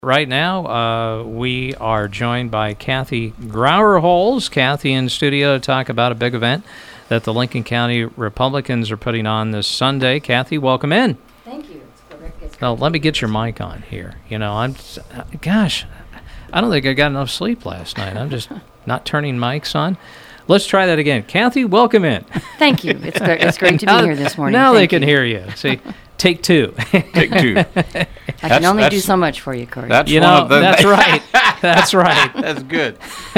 Right now, we are joined by Kathy Grauer-Holz. Kathy in studio to talk about a big event that the Lincoln County Republicans are putting on this Sunday. Kathy, welcome in. Thank you. Well, let me get your mic on here. You know, I don't think I got enough sleep last night. I'm just not turning mics on. Let's try that again. Kathy, welcome in. Thank you. It's great to be here this morning. Now Thank they can hear you. See, take two. Take two. I can only do so much for you, Corey. That's That's right. That's right. That's good.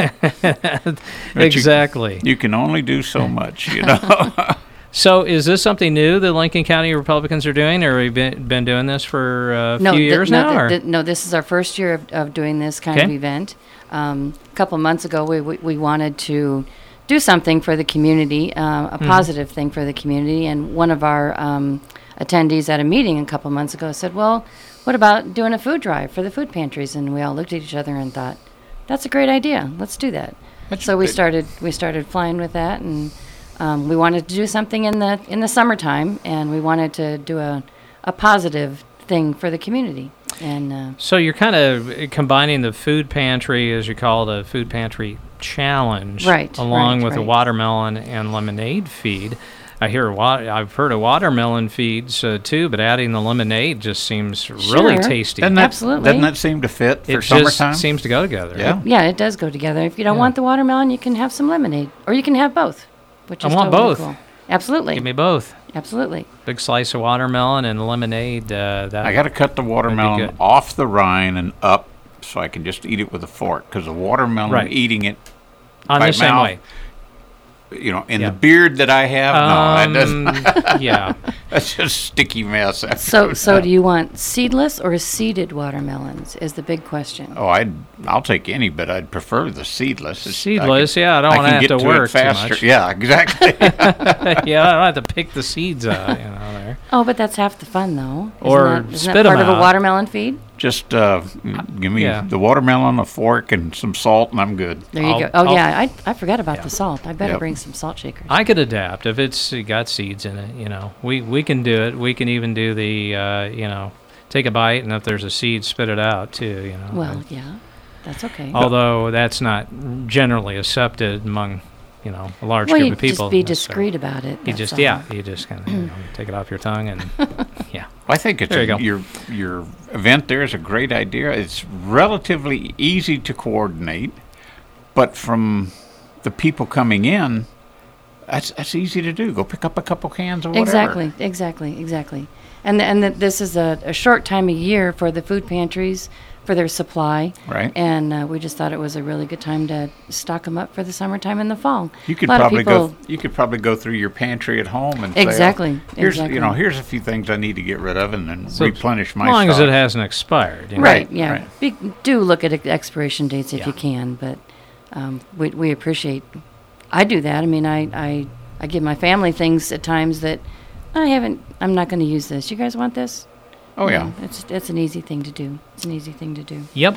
Exactly. You can only do so much, you know. So is this something new the Lincoln County Republicans are doing, or have you been doing this for a few years now? No, this is our first year of doing this kind of event. A couple months ago, we wanted to do something for the community, a positive thing for the community, and one of our attendees at a meeting a couple months ago said, well, what about doing a food drive for the food pantries? And we all looked at each other and thought, that's a great idea. Let's do that. So we started flying with that, and we wanted to do something in the summertime, and we wanted to do a positive thing for the community. And so you're kind of combining the food pantry, as you call it, a food pantry challenge, along with a watermelon and lemonade feed. I've heard of watermelon feeds too, but adding the lemonade just seems really tasty. Absolutely. Doesn't that seem to fit for summertime? It just seems to go together. Yeah, it does go together. If you don't want the watermelon, you can have some lemonade, or you can have both, which is I want totally both. Cool. Absolutely. Give me both. Absolutely. Big slice of watermelon and lemonade. I got to cut the watermelon off the rind and up so I can just eat it with a fork, because the watermelon, eating it on the same way. You know, in the beard that I have, no, that doesn't. Yeah. That's just sticky mess. So do you want seedless or seeded watermelons is the big question. Oh, I'll take any, but I'd prefer the seedless. Seedless, I don't want to have to work faster. Too much. Yeah, exactly. I don't have to pick the seeds out, there. Oh, but that's half the fun, though. Isn't that part of a watermelon feed? Just give me the watermelon, a fork, and some salt, and I'm good. There you go. I forgot about the salt. I better bring some salt shakers. I could adapt if it's got seeds in it. We can do it. We can even do the take a bite, and if there's a seed, spit it out too. Well, yeah, that's okay. Although that's not generally accepted among a large group of people. Just be discreet about it. You just kind of take it off your tongue and I think it's your event there is a great idea. It's relatively easy to coordinate, but from the people coming in, that's easy to do. Go pick up a couple cans or whatever. Exactly. And this is a short time of year for the food pantries for their supply. Right. And we just thought it was a really good time to stock them up for the summertime and the fall. You could probably go through your pantry at home and say, here's a few things I need to get rid of and then replenish my stock. As long as it hasn't expired. Right. Do look at expiration dates if you can, but we appreciate. I do that. I mean, I give my family things at times that I'm not going to use this. You guys want this? Oh, yeah. It's an easy thing to do. Yep.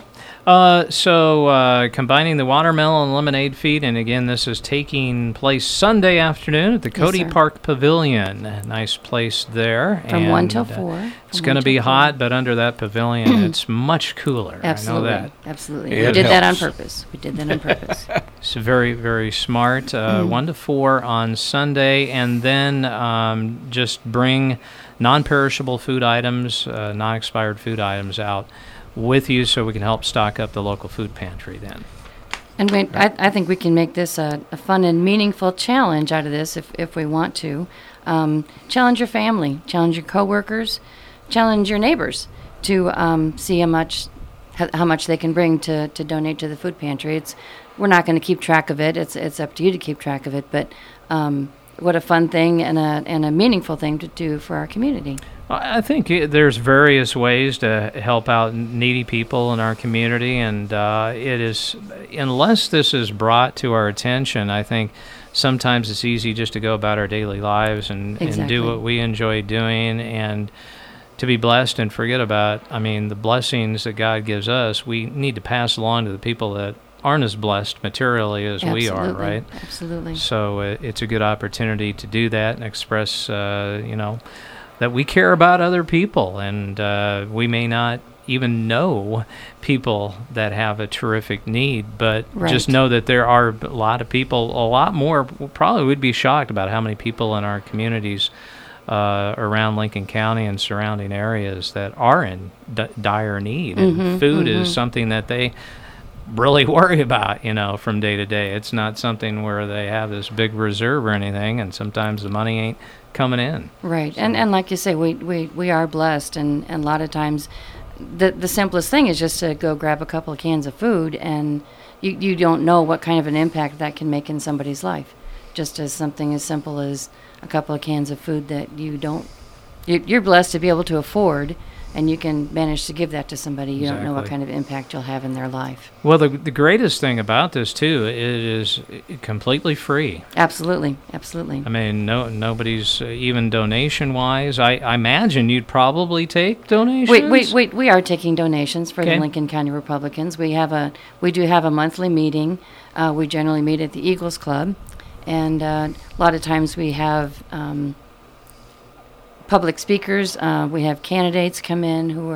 So combining the watermelon and lemonade feed, and again, this is taking place Sunday afternoon at the Cody Park Pavilion. Nice place there. From 1 till 4. It's going to be hot, but under that pavilion, it's much cooler. Absolutely. I know that. Absolutely. We did that on purpose. It's very, very smart. 1 to 4 on Sunday, and then just bring non-perishable food items, non-expired food items out with you so we can help stock up the local food pantry then. And I think we can make this a fun and meaningful challenge out of this if we want to. Challenge your family, challenge your coworkers, challenge your neighbors to see how much they can bring to donate to the food pantry. We're not going to keep track of it. It's up to you to keep track of it, but what a fun thing and a meaningful thing to do for our community. I think there's various ways to help out needy people in our community, and it is, unless this is brought to our attention, I think sometimes it's easy just to go about our daily lives and do what we enjoy doing and to be blessed and forget about, the blessings that God gives us. We need to pass along to the people that aren't as blessed materially as we are, right? Absolutely. So it's a good opportunity to do that and express, that we care about other people, and we may not even know people that have a terrific need, but Right. just know that there are a lot of people, a lot more, probably would be shocked about how many people in our communities around Lincoln County and surrounding areas that are in dire need. And food is something that they really worry about, from day to day. It's not something where they have this big reserve or anything, and sometimes the money ain't coming in. Right. So. And like you say, we are blessed, and a lot of times the simplest thing is just to go grab a couple of cans of food, and you don't know what kind of an impact that can make in somebody's life. Just as something as simple as a couple of cans of food that you're blessed to be able to afford, and you can manage to give that to somebody. You don't know what kind of impact you'll have in their life. Well, the greatest thing about this, too, it is completely free. Absolutely, absolutely. I mean, nobody's, even donation-wise. I imagine you'd probably take donations? We are taking donations for the Lincoln County Republicans. We do have a monthly meeting. We generally meet at the Eagles Club, and a lot of times we have public speakers. We have candidates come in who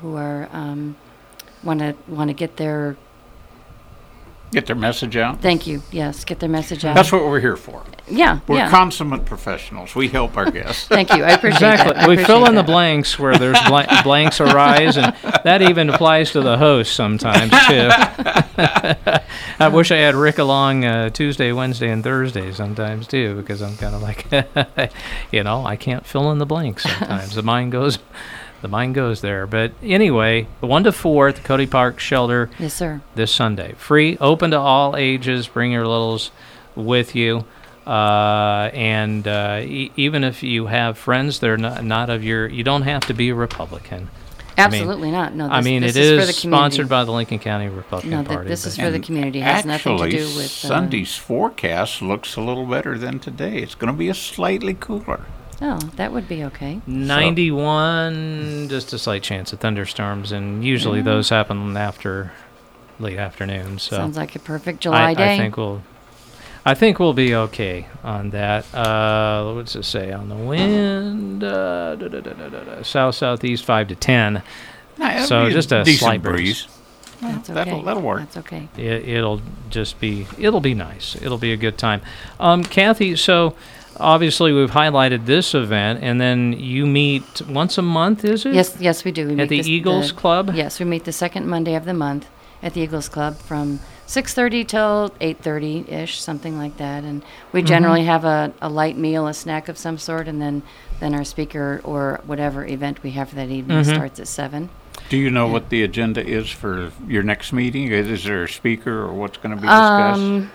want to get their message out. Thank you. Yes, get their message out. That's what we're here for. Yeah, we're consummate professionals. We help our guests. Thank you. I appreciate that. We fill in the blanks where there's blanks arise, and that even applies to the host sometimes too. I wish I had Rick along Tuesday, Wednesday, and Thursday sometimes too, because I'm kind of like, I can't fill in the blanks sometimes. The mind goes there. But anyway, 1 to 4 at the Cody Park Shelter. Yes, sir. This Sunday. Free, open to all ages. Bring your littles with you. And even if you have friends that are not of you don't have to be a Republican. Absolutely not. No, this is for the sponsored by the Lincoln County Republican Party. This is for the community. It has nothing to do with... Sunday's forecast looks a little better than today. It's going to be slightly cooler. Oh, that would be okay. 91, just a slight chance of thunderstorms, and usually those happen after late afternoon. So sounds like a perfect July day. I think we'll be okay on that. What's it say on the wind? South-southeast 5 to 10. So just a slight breeze. That's okay. That'll work. That's okay. It'll be nice. It'll be a good time. Kathy, so obviously we've highlighted this event, and then you meet once a month, is it? Yes, we do. We at the Eagles Club? Yes, we meet the second Monday of the month at the Eagles Club from 6:30 till 8:30-ish, something like that. And we generally have a light meal, a snack of some sort, and then our speaker or whatever event we have for that evening starts at 7. Do you know what the agenda is for your next meeting? Is there a speaker or what's going to be discussed?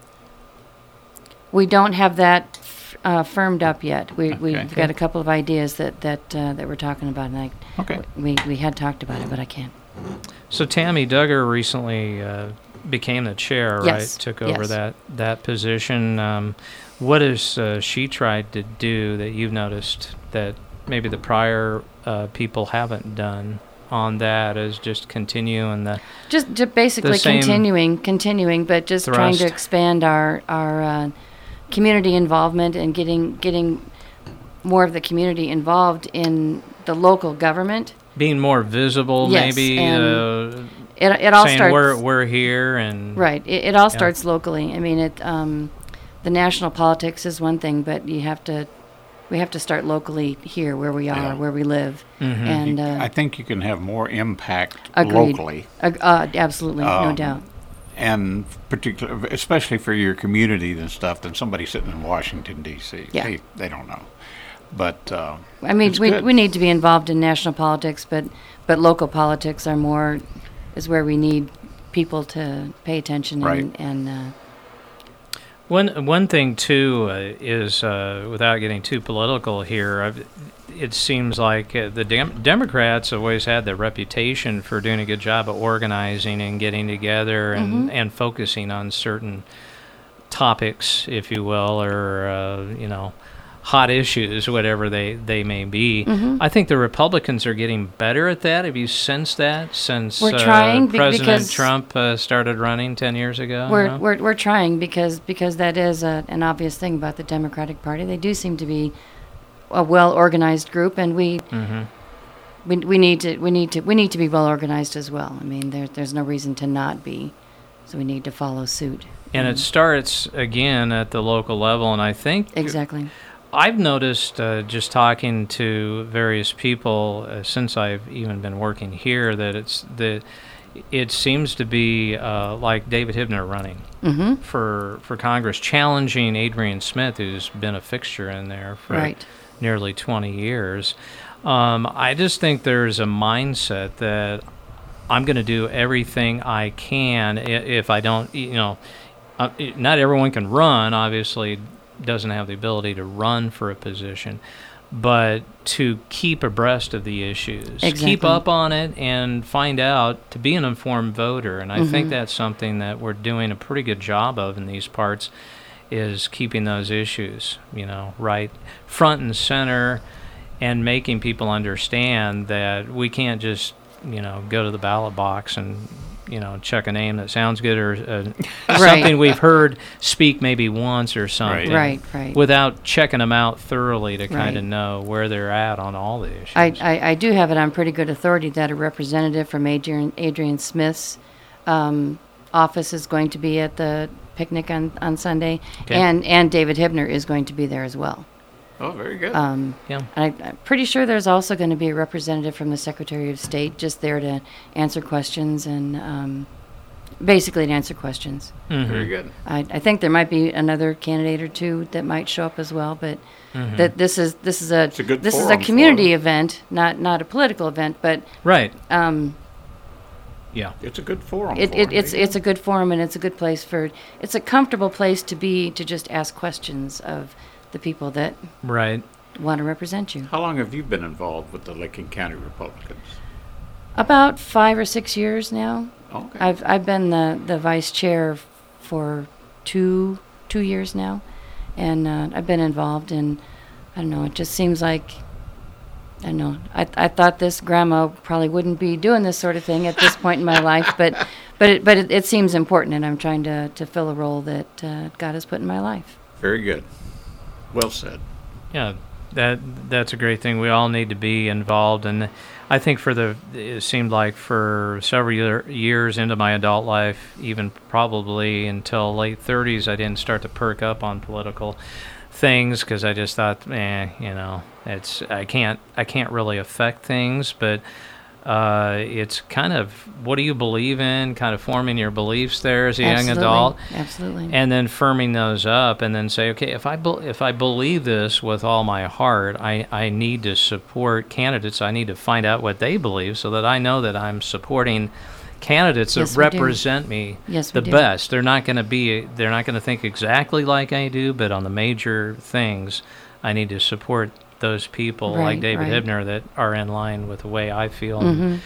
We don't have that firmed up yet. We've got a couple of ideas that we're talking about, and we had talked about it, but I can't. So Tammy Duggar recently became the chair, right? Took over that position. What has she tried to do that you've noticed that maybe the prior people haven't done on that? Is just continue and just basically continuing, but just thrust. Trying to expand our community involvement and getting more of the community involved in the local government. Being more visible, maybe. It all saying starts. We're here, and right. It all starts locally. I mean, the national politics is one thing, but we have to start locally here, where we are, where we live. And I think you can have more impact agreed. locally. Absolutely, no doubt. And especially for your community and stuff, than somebody sitting in Washington D.C. Yeah. They don't know. But I mean, we need to be involved in national politics, but local politics is where we need people to pay attention. Right. And one thing too is without getting too political here, it seems like the Democrats have always had the reputation for doing a good job of organizing and getting together and focusing on certain topics, if you will, or hot issues, whatever they may be. I think the Republicans are getting better at that. Have you sensed that since we're trying President Trump started running 10 years ago? We're trying because that is an obvious thing about the Democratic Party. They do seem to be a well-organized group, and we we need to be well organized as well. I mean, there's no reason to not be, so we need to follow suit. And it starts again at the local level, and I think exactly. I've noticed just talking to various people since I've even been working here that it seems to be like David Hibner running for Congress, challenging Adrian Smith, who's been a fixture in there for nearly 20 years. I just think there's a mindset that I'm going to do everything I can. If I don't, not everyone can run, obviously doesn't have the ability to run for a position, but to keep abreast of the issues, keep up on it, and find out, to be an informed voter. And I think that's something that we're doing a pretty good job of in these parts, is keeping those issues, right front and center, and making people understand that we can't just, go to the ballot box and, check a name that sounds good or something we've heard speak maybe once or something. Right. Without checking them out thoroughly to kind of know where they're at on all the issues. I do have it on pretty good authority that a representative from Adrian Smith's office is going to be at the picnic on Sunday, and David Hibner is going to be there as well. Oh, very good. I'm pretty sure there's also going to be a representative from the Secretary of State just there to answer questions and basically to answer questions. Very good. I think there might be another candidate or two that might show up as well, but that this is a community event, not a political event, but right. It's a good forum. It's a good forum, and it's a good place it's a comfortable place to be, to just ask questions of the people that want to represent you. How long have you been involved with the Licking County Republicans? About 5 or 6 years now. Okay. I've been the vice chair for two years now, and I've been involved in, I don't know, it just seems like, I don't know, I thought this grandma probably wouldn't be doing this sort of thing at this point in my life, but it seems important, and I'm trying to fill a role that God has put in my life. Very good. Well said. Yeah, that's a great thing. We all need to be involved, and I think it seemed like for several years into my adult life, even probably until late 30s, I didn't start to perk up on political things because I just thought, I can't really affect things, but it's kind of, what do you believe in, kind of forming your beliefs there as a young adult. Absolutely. And then firming those up, and then say, okay, if I believe this with all my heart, I need to support candidates. I need to find out what they believe so that I know that I'm supporting candidates that represent me the best. They're not going to think exactly like I do, but on the major things, I need to support those people like David Hibner that are in line with the way I feel and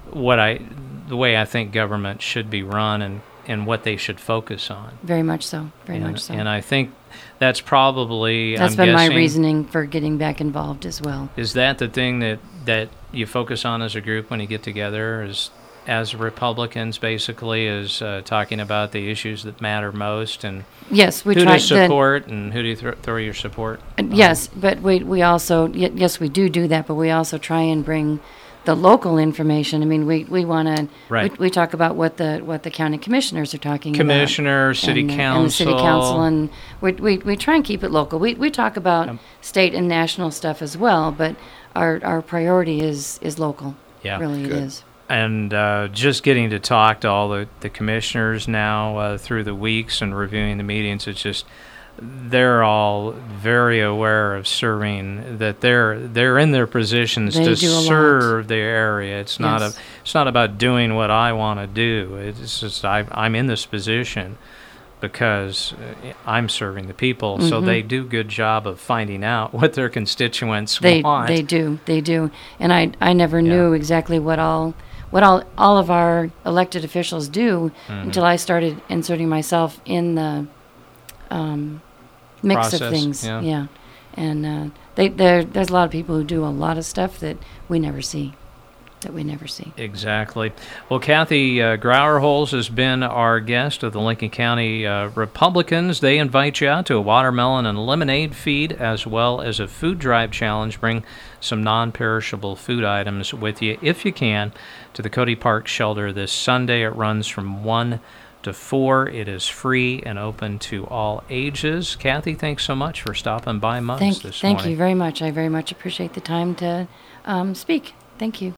the way I think government should be run and what they should focus on. Very much so. Very much so. And I think that's probably, that's been my reasoning for getting back involved as well. Is that the thing that you focus on as a group when you get together, as Republicans, basically, is talking about the issues that matter most, and yes, we who try to support and who do you throw your support? Yes, but we also, yes, we do that, but we also try and bring the local information. I mean, we want to, we talk about what the county commissioners are talking about. Commissioner, city council. And the city council, and we try and keep it local. We talk about state and national stuff as well, but our priority is local. Yeah. Really it is. And just getting to talk to all the commissioners now through the weeks and reviewing the meetings, it's just, they're all very aware of serving, that they're in their positions to serve their area. It's not it's not about doing what I want to do. It's just I'm in this position because I'm serving the people. So they do a good job of finding out what their constituents want. They do. And I never knew exactly what all of our elected officials do until I started inserting myself in the mix of things. And there's a lot of people who do a lot of stuff that we never see. that we never see. Exactly. Well, Kathy Grauerholz has been our guest of the Lincoln County Republicans. They invite you out to a watermelon and lemonade feed as well as a food drive challenge. Bring some non-perishable food items with you, if you can, to the Cody Park Shelter this Sunday. It runs from 1 to 4. It is free and open to all ages. Kathy, thanks so much for stopping by Muggs this morning. Thank you very much. I very much appreciate the time to speak. Thank you.